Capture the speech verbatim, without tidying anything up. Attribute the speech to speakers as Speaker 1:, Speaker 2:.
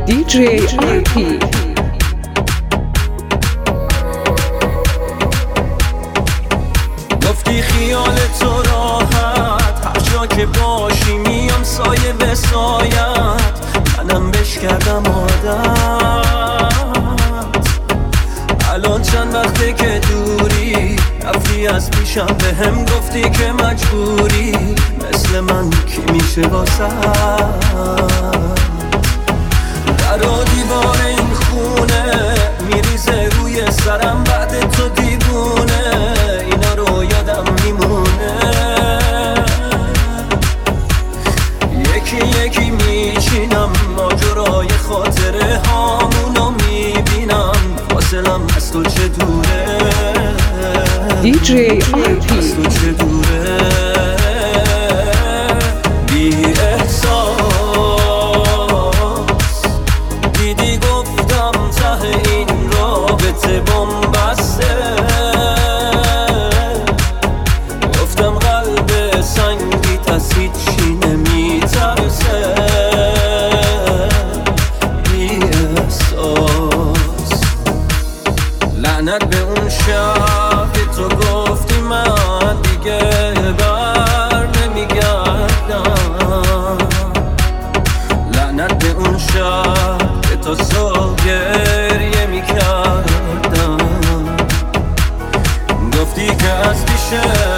Speaker 1: دی جی آر پی.
Speaker 2: گفتی خیال تو راحت، هر جا که باشی میام سایه به سایت، منم بش کردم عادت. الان چند وقته که دوری، رفتی از پیشم به هم گفتی که مجبوری، مثل من کی میشه واسه در و دیوار این خونه میریزه روی سرم بعد تو دیوونه، اینا رو یادم میمونه. یکی یکی میچینم ماجرای خاطره هامونو میبینم، فاصلم از تو چه دوره،
Speaker 1: دی جی آر پی.
Speaker 2: از تو چه دوره. بی احساس دیدی گفتم ته این رابطه بنبسته، گفتم قلب سنگیت از هیچی نمیترسه. بی احساس لعنت به اون شب که تو گفتی من دیگه بر نمیگردم، لعنت به اون شب که تو سال گریه میکردم، گفتی که از پیش